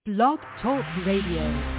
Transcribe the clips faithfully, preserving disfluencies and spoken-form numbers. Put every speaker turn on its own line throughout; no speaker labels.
Blog Talk Radio.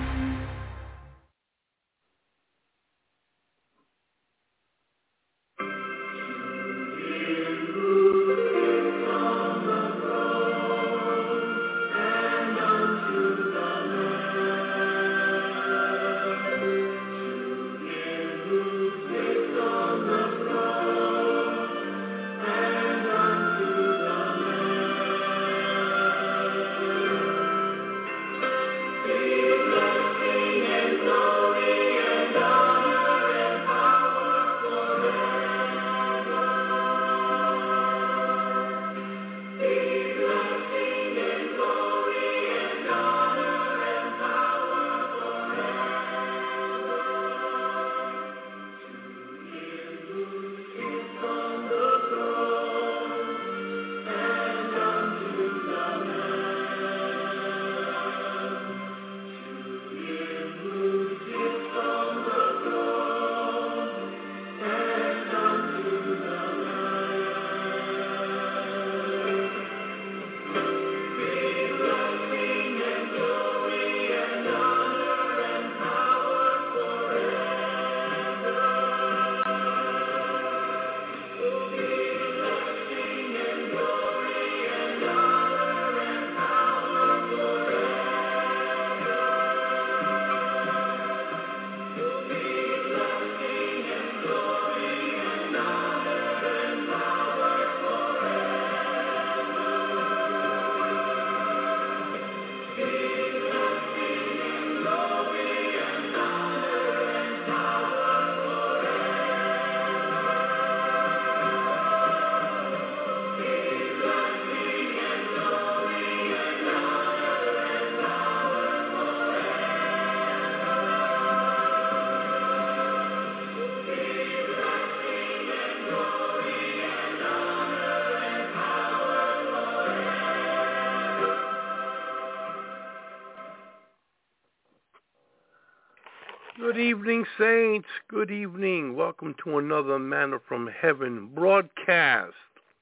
Good evening, saints. Good evening. Welcome to another Manna from Heaven broadcast.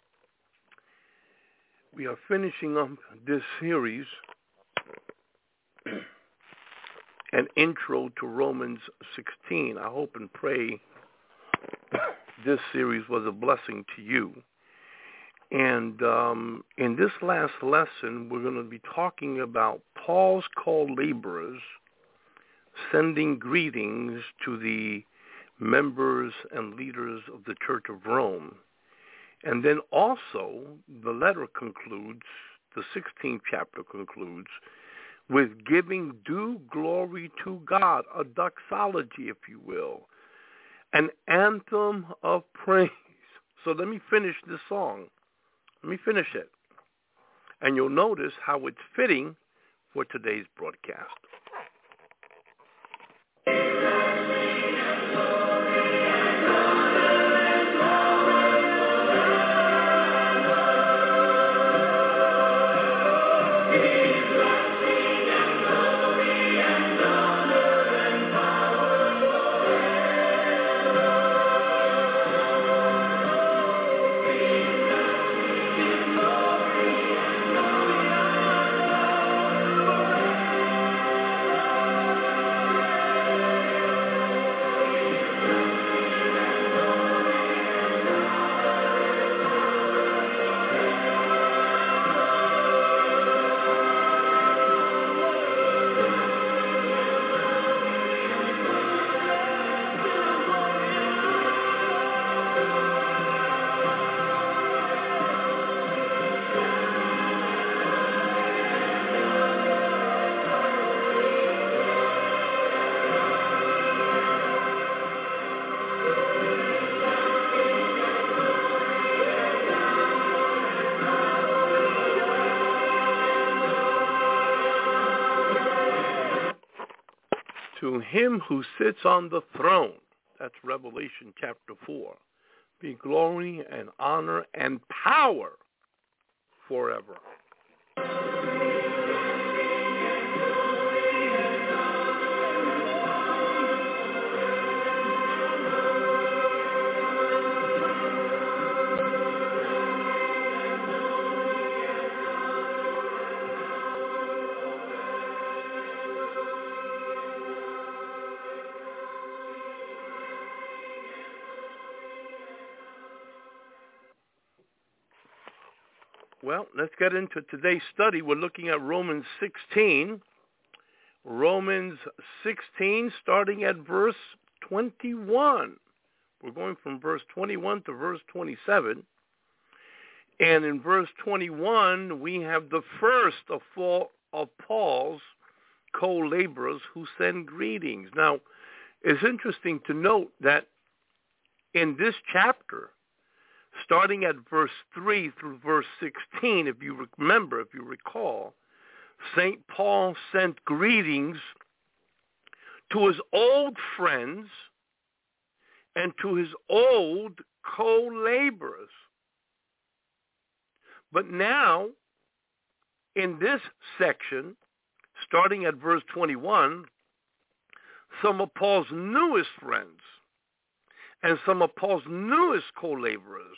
We are finishing up this series, an intro to Romans sixteen. I hope and pray this series was a blessing to you. And um, in this last lesson, we're going to be talking about Paul's called laborers sending greetings to the members and leaders of the Church of Rome. And then also the letter concludes, the sixteenth chapter concludes, with giving due glory to God, a doxology, if you will, an anthem of praise. So let me finish this song. Let me finish it. And you'll notice how it's fitting for today's broadcast. To him who sits on the throne, that's Revelation chapter four, be glory and honor and power forever. Well, let's get into today's study. We're looking at Romans sixteen. Romans sixteen, starting at verse twenty-one. We're going from verse twenty-one to verse twenty-seven. And in verse twenty-one, we have the first of, all, of Paul's co-laborers who send greetings. Now, it's interesting to note that in this chapter, starting at verse three through verse sixteen, if you remember, if you recall, Saint Paul sent greetings to his old friends and to his old co-laborers. But now, in this section, starting at verse twenty-one, some of Paul's newest friends and some of Paul's newest co-laborers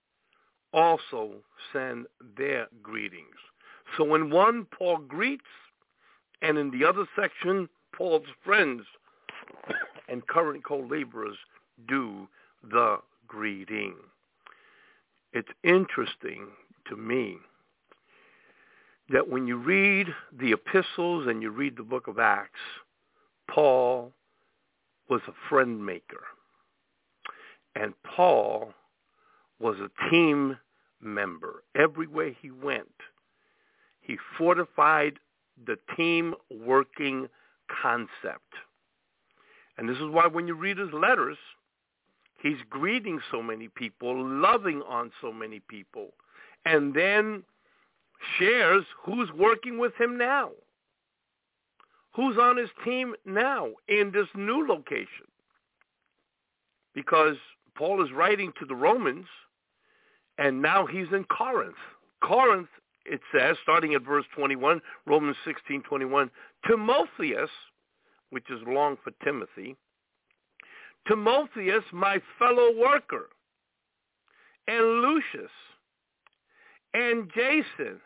also send their greetings. So in one, Paul greets, and in the other section, Paul's friends and current co-laborers do the greeting. It's interesting to me that when you read the epistles and you read the book of Acts, Paul was a friend maker. And Paul was a team member. Everywhere he went, he fortified the team working concept. And this is why when you read his letters, he's greeting so many people, loving on so many people, and then shares who's working with him now, who's on his team now in this new location. Because Paul is writing to the Romans, and now he's in Corinth. Corinth, it says, starting at verse twenty-one, Romans sixteen twenty-one, Timotheus, which is long for Timothy, Timotheus, my fellow worker, and Lucius, and Jason,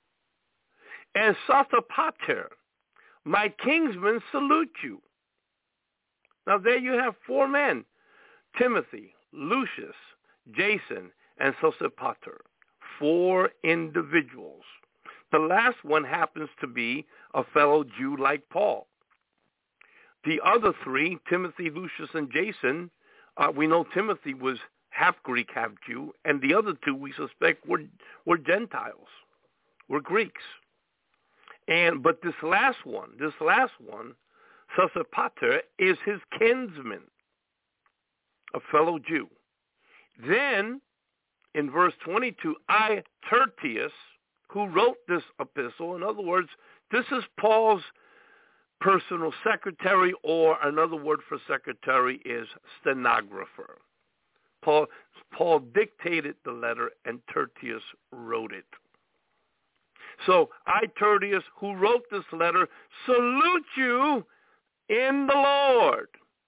and Sospater, my kinsmen, salute you. Now there you have four men, Timothy, Lucius, Jason, and Sospater, four individuals. The last one happens to be a fellow Jew like Paul. The other three, Timothy, Lucius, and Jason, uh, we know Timothy was half Greek, half Jew, and the other two we suspect were were Gentiles, were Greeks. And but this last one, this last one, Sospater, is his kinsman, a fellow Jew. Then, in verse twenty-two, I, Tertius, who wrote this epistle, in other words, this is Paul's personal secretary, or another word for secretary is stenographer. Paul, Paul dictated the letter, and Tertius wrote it. So, I, Tertius, who wrote this letter, salute you in the Lord.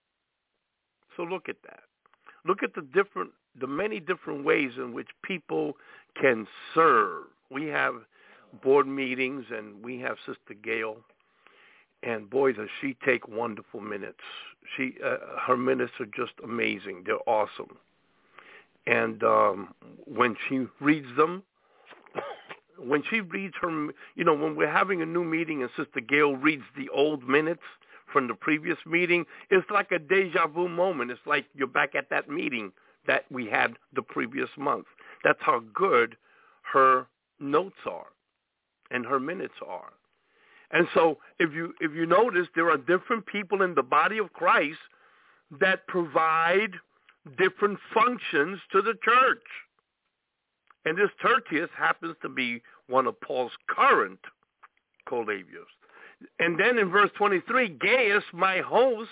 So look at that. Look at the different, the many different ways in which people can serve. We have board meetings, and we have Sister Gail, and boy, does she take wonderful minutes. She, uh, her minutes are just amazing. They're awesome. And um, when she reads them, when she reads her, you know, when we're having a new meeting and Sister Gail reads the old minutes from the previous meeting, it's like a deja vu moment. It's like you're back at that meeting that we had the previous month. That's how good her notes are and her minutes are. And so if you if you notice, there are different people in the body of Christ that provide different functions to the church. And this Tertius happens to be one of Paul's current co-laborers. And then in verse twenty-three, Gaius, my host,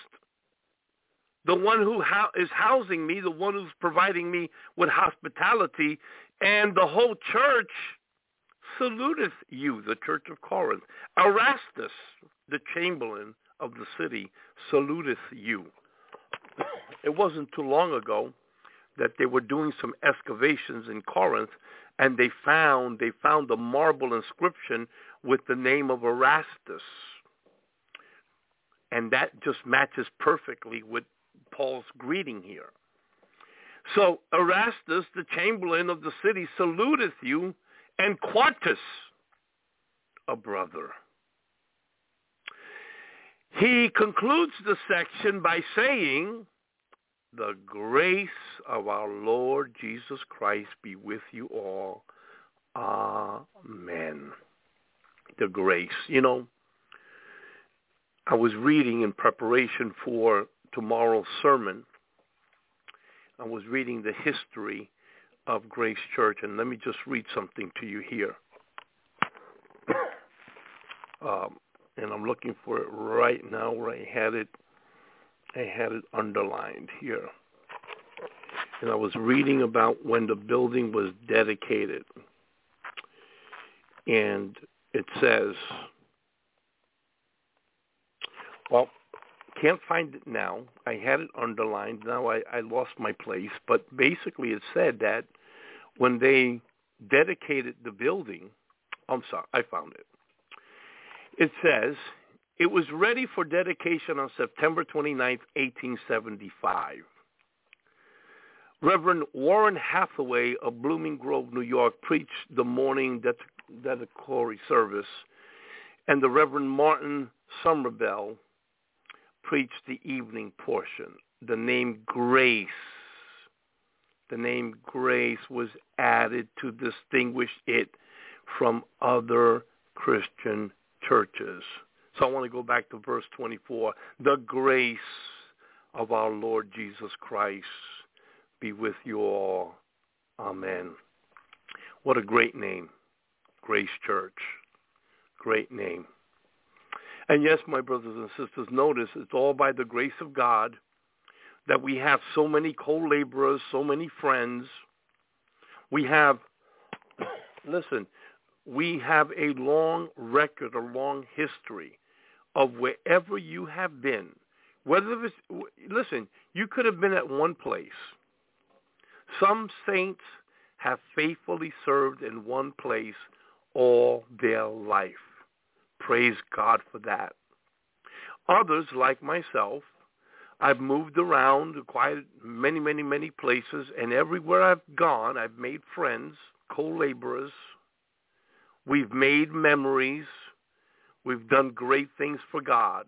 the one who ho- is housing me, the one who's providing me with hospitality, and the whole church saluteth you, the church of Corinth. Erastus, the chamberlain of the city, saluteth you. It wasn't too long ago that they were doing some excavations in Corinth, and they found they found a marble inscription with the name of Erastus. And that just matches perfectly with Paul's greeting here. So Erastus, the chamberlain of the city, saluteth you, and Quartus, a brother. He concludes the section by saying, the grace of our Lord Jesus Christ be with you all. Amen. The grace. You know, I was reading in preparation for tomorrow's sermon. I was reading the history of Grace Church, and let me just read something to you here. um, and I'm looking for it right now where I had it. I had it underlined here. And I was reading about when the building was dedicated. And it says, well, can't find it now. I had it underlined. Now I, I lost my place. But basically it said that when they dedicated the building, I'm sorry, I found it. It says, it was ready for dedication on September twenty-ninth, eighteen seventy-five. Reverend Warren Hathaway of Blooming Grove, New York, preached the morning dedicatory service, and the Reverend Martin Somerville preached the evening portion. The name Grace, the name Grace was added to distinguish it from other Christian churches. So I want to go back to verse twenty-four. The grace of our Lord Jesus Christ be with you all. Amen. What a great name. Grace Church. Great name. And yes, my brothers and sisters, notice it's all by the grace of God that we have so many co-laborers, so many friends. We have, listen, we have a long record, a long history of wherever you have been. Whether it's, listen, you could have been at one place. Some saints have faithfully served in one place all their life. Praise God for that. Others, like myself, I've moved around quite many, many, many places, and everywhere I've gone, I've made friends, co-laborers. We've made memories. We've done great things for God.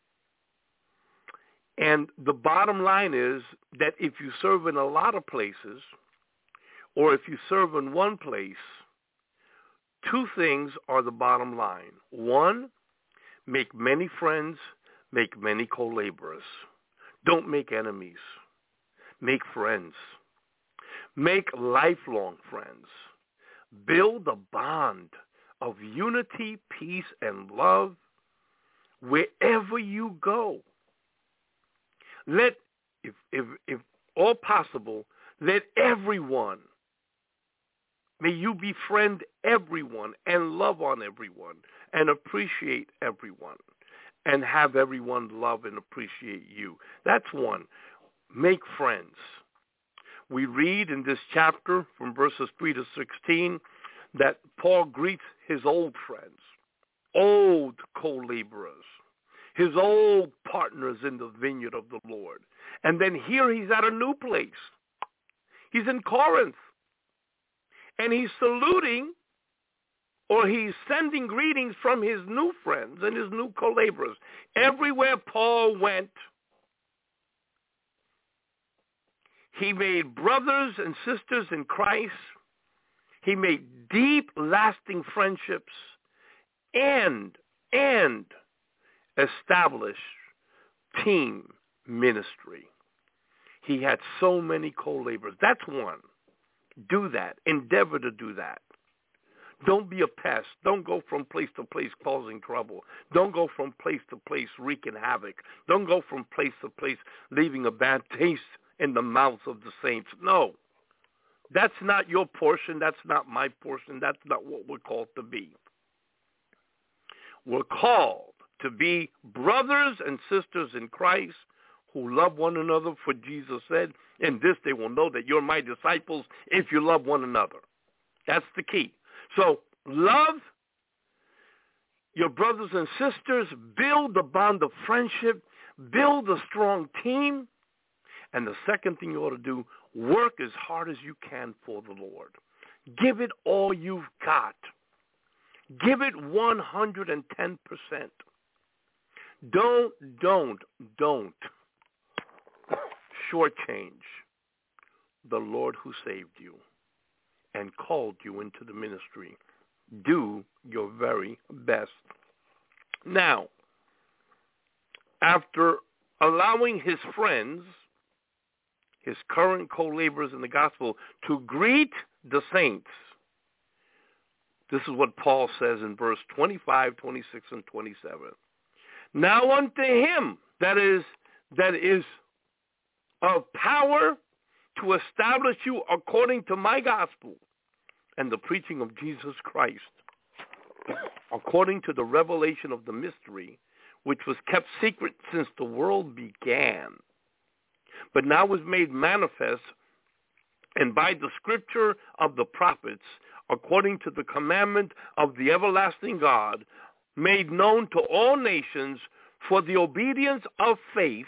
And the bottom line is that if you serve in a lot of places, or if you serve in one place, two things are the bottom line. One, make many friends, make many co-laborers. Don't make enemies. Make friends. Make lifelong friends. Build a bond of unity, peace, and love wherever you go. Let, if, if, if all possible, let everyone, may you befriend everyone and love on everyone and appreciate everyone and have everyone love and appreciate you. That's one. Make friends. We read in this chapter from verses three to sixteen that Paul greets his old friends, old co-laborers, his old partners in the vineyard of the Lord. And then here he's at a new place. He's in Corinth. And he's saluting, or he's sending greetings from his new friends and his new co-laborers. Everywhere Paul went, he made brothers and sisters in Christ. He made deep, lasting friendships and, and established team ministry. He had so many co-laborers. That's one. Do that. Endeavor to do that. Don't be a pest. Don't go from place to place causing trouble. Don't go from place to place wreaking havoc. Don't go from place to place leaving a bad taste in the mouths of the saints. No. That's not your portion. That's not my portion. That's not what we're called to be. We're called to be brothers and sisters in Christ who love one another, for Jesus said, in this they will know that you're my disciples if you love one another. That's the key. So love your brothers and sisters, build a bond of friendship, build a strong team, and the second thing you ought to do, work as hard as you can for the Lord. Give it all you've got. Give it one hundred ten percent. Don't, don't, don't shortchange the Lord who saved you and called you into the ministry. Do your very best. Now, after allowing his friends, his current co-laborers in the gospel, to greet the saints, this is what Paul says in verse twenty-five, twenty-six, and twenty-seven. Now unto him that is that is of power to establish you according to my gospel and the preaching of Jesus Christ, according to the revelation of the mystery, which was kept secret since the world began, but now was made manifest, and by the scripture of the prophets, according to the commandment of the everlasting God, made known to all nations for the obedience of faith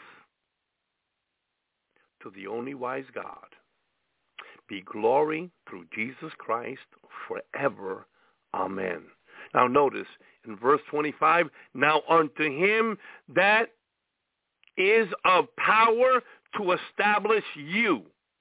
to the only wise God, be glory through Jesus Christ forever. Amen. Now notice in verse twenty-five, now unto him that is of power to establish you.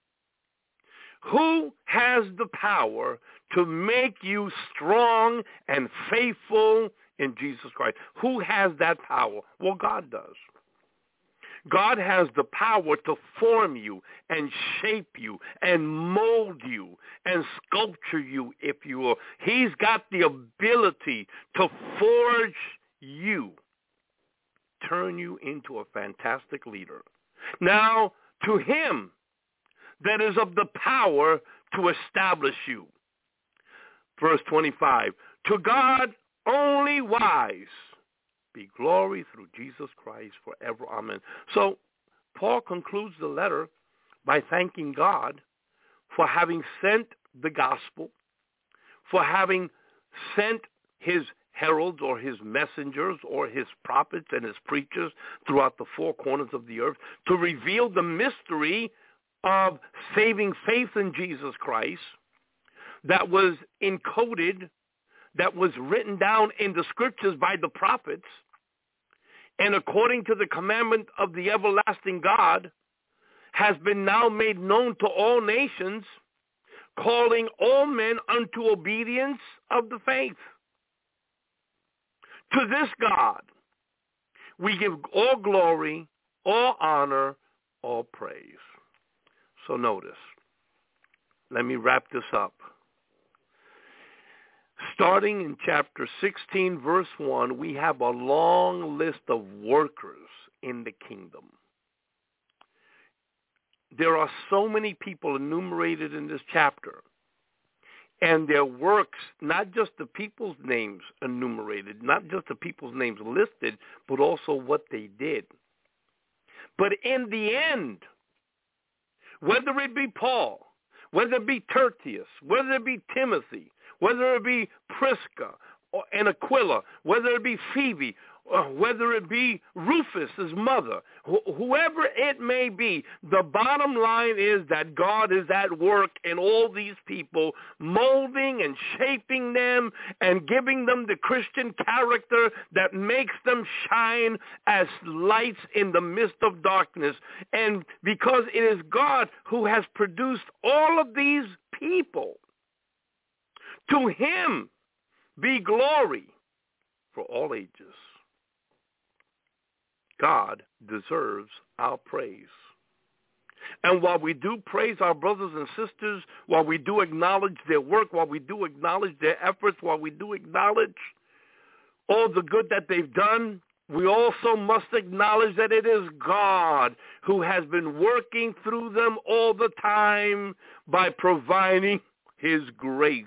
Who has the power to make you strong and faithful in Jesus Christ? Who has that power? Well, God does. God has the power to form you and shape you and mold you and sculpture you, if you will. He's got the ability to forge you, turn you into a fantastic leader. Now, to him that is of the power to establish you. Verse twenty-five, to God only wise be glory through Jesus Christ forever. Amen. So Paul concludes the letter by thanking God for having sent the gospel, for having sent his heralds or his messengers or his prophets and his preachers throughout the four corners of the earth to reveal the mystery of saving faith in Jesus Christ that was encoded, that was written down in the scriptures by the prophets, and according to the commandment of the everlasting God, has been now made known to all nations, calling all men unto obedience of the faith. To this God we give all glory, all honor, all praise. So notice, let me wrap this up. Starting in chapter sixteen, verse one, we have a long list of workers in the kingdom. There are so many people enumerated in this chapter, and their works, not just the people's names enumerated, not just the people's names listed, but also what they did. But in the end, whether it be Paul, whether it be Tertius, whether it be Timothy, whether it be Prisca and Aquila, whether it be Phoebe, or whether it be Rufus, his mother, wh- whoever it may be, the bottom line is that God is at work in all these people, molding and shaping them and giving them the Christian character that makes them shine as lights in the midst of darkness. And because it is God who has produced all of these people, to him be glory for all ages. God deserves our praise. And while we do praise our brothers and sisters, while we do acknowledge their work, while we do acknowledge their efforts, while we do acknowledge all the good that they've done, we also must acknowledge that it is God who has been working through them all the time by providing his grace.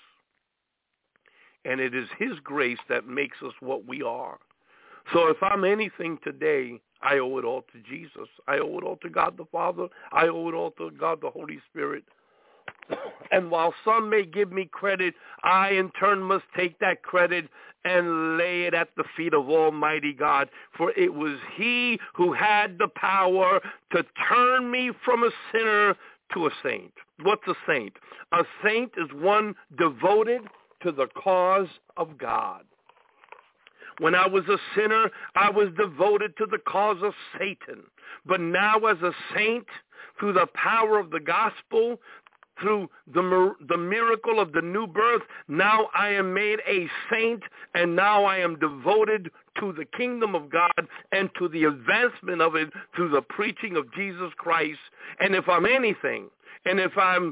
And it is his grace that makes us what we are. So if I'm anything today, I owe it all to Jesus. I owe it all to God the Father. I owe it all to God the Holy Spirit. And while some may give me credit, I in turn must take that credit and lay it at the feet of Almighty God. For it was he who had the power to turn me from a sinner to a saint. What's a saint? A saint is one devoted to the cause of God. When I was a sinner, I was devoted to the cause of Satan. But now as a saint, through the power of the gospel, through the, the miracle of the new birth, now I am made a saint, and now I am devoted to the kingdom of God and to the advancement of it through the preaching of Jesus Christ. And if I'm anything, and if I'm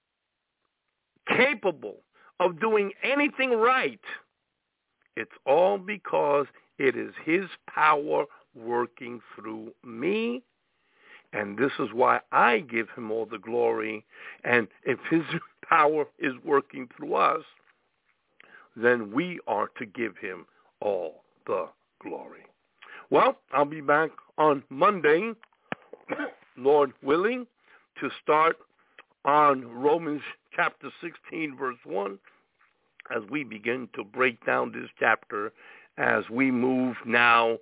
capable of doing anything right, it's all because it is his power working through me. And this is why I give him all the glory. And if his power is working through us, then we are to give him all the glory. Well, I'll be back on Monday, Lord willing, to start on Romans chapter sixteen, verse one, as we begin to break down this chapter, as we move now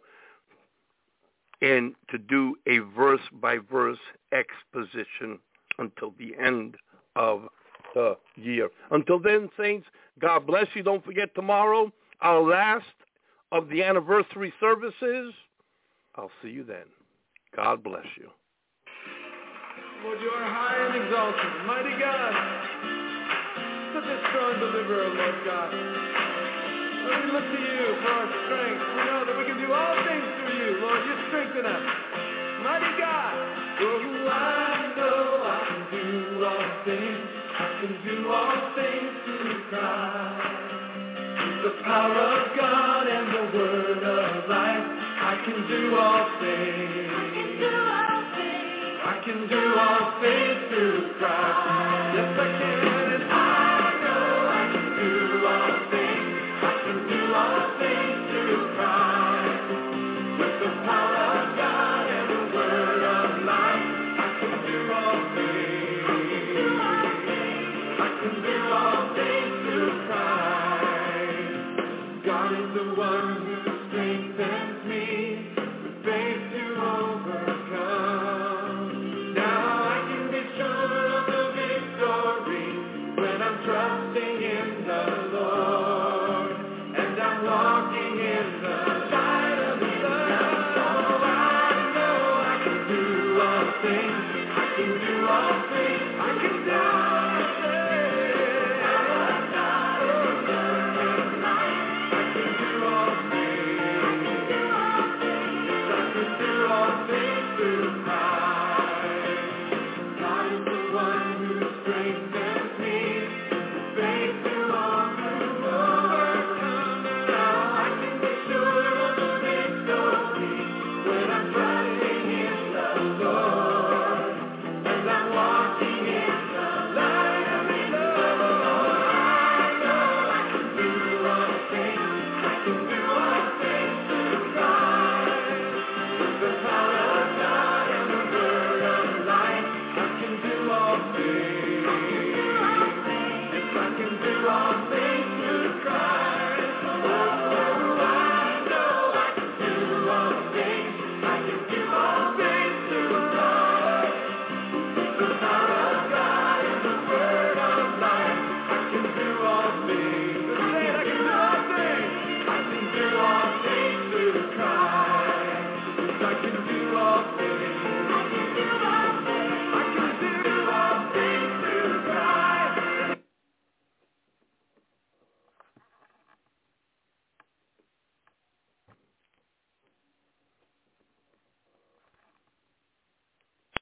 in to do a verse-by-verse exposition until the end of the year. Until then, saints, God bless you. Don't forget tomorrow, our last of the anniversary services. I'll see you then. God bless you.
Lord, you are high and exalted, mighty God, such a strong deliverer, Lord God. Lord, we look to you for our strength. We know that we can do all things through you. Lord, you strengthen us. Mighty God. Oh, I know I can do all things. I can do all things through Christ. Through the power of God and the word of life, I can do all things. I can do all things through Christ. Yes, I can. And I know I can do all things. I can do all things through Christ. With the power of God and the word of life, I can do all things. I can do all things through Christ. God is the one who strengthens me with faith to overcome. Now I can be sure of the victory when I'm trusting in the Lord, and I'm walking in the light of the sun. Oh, I know I can do all things. I can do all things. I can do